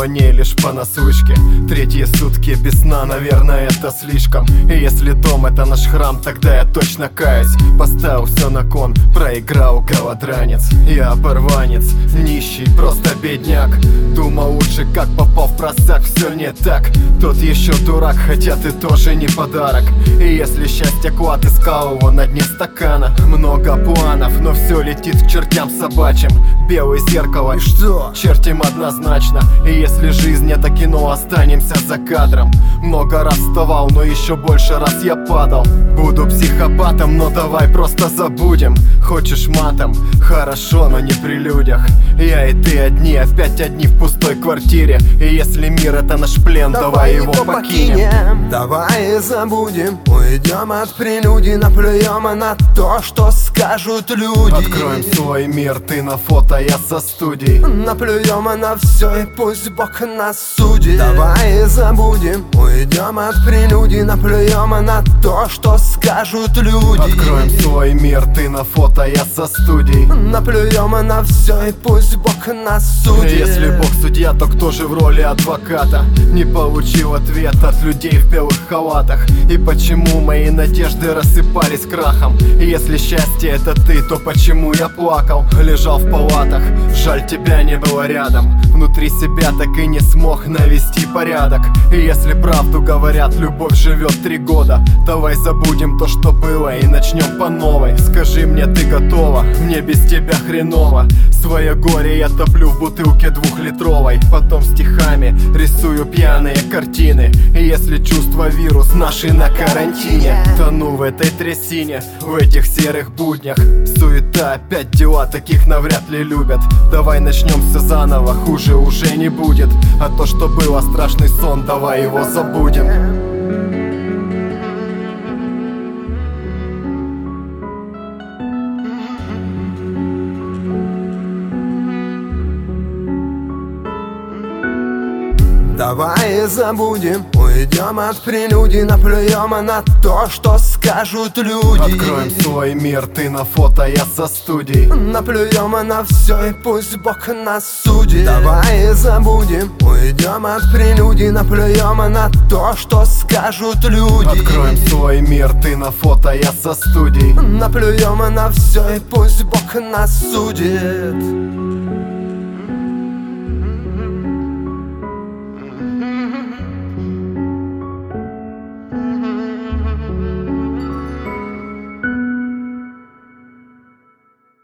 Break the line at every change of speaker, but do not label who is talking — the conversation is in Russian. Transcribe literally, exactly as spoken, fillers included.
ней лишь понаслышке. Третьи сутки без сна, наверное, это слишком. И если дом это наш храм, тогда я точно каюсь. Поставил все на кон, проиграл голодранец. Я оборванец, нищий, просто бедняк. Думал лучше, как попал в просак, все не так. Тот еще дурак, хотя ты тоже не подарок. И если счастье клад, искал его на дне стакана. Много планов, но все летит к чертям собачьим. Белое зеркало, и что? Чертим однозначно. И если жизнь это кино, останемся за кадром. Много раз вставал, но еще больше раз я падал. Буду психопатом, но давай просто забудем. Хочешь матом? Хорошо, но не при людях. Я и ты одни, опять одни в пустой квартире. И если мир это наш плен, давай, давай его покинем. покинем
Давай забудем, уйдем от прелюдий, наплюем на то, что скажут люди.
Откроем свой мир, ты на фото, я со студий.
Наплюем на все и пусть Бог нас судит. Давай забудем, уйдем от прелюдий, наплюем на то, что скажут люди.
Откроем свой мир, ты на фото, я со студий.
Наплюем на все и пусть Бог нас судит.
Если Бог судья, то кто же в роли адвоката? Не получил ответ от людей в белых халатах. И почему мои надежды рассыпались крахом? И если счастье это ты, то почему я плакал? Лежал в палатах, жаль, тебя не было рядом. Внутри себя так и не смог навести порядок. И если правду говорят, любовь живет три года, давай забудем то, что было, и начнем по новой. Скажи мне, ты готова? Мне без тебя хреново. Свое горе я топлю в бутылке двухлитровой. Потом стихами рисую пьяные картины. И если чувство вирус, наши на карантине. Тону в этой трясине, в этих серых буднях. Суета, опять дела, таких навряд ли любят. Давай начнем все заново, хуже уже не будет. А то, что было страшный сон, давай его забудем.
Давай забудем, уйдем от прелюдий, наплюем на то, что скажут люди.
Откроем свой мир, ты на фото, я со студий.
Наплюем на все и пусть Бог нас судит. Давай забудем, уйдем от прелюдий, наплюем на то, что скажут люди.
Откроем свой мир, ты на фото, я со студий.
Наплюем на все и пусть Бог нас судит.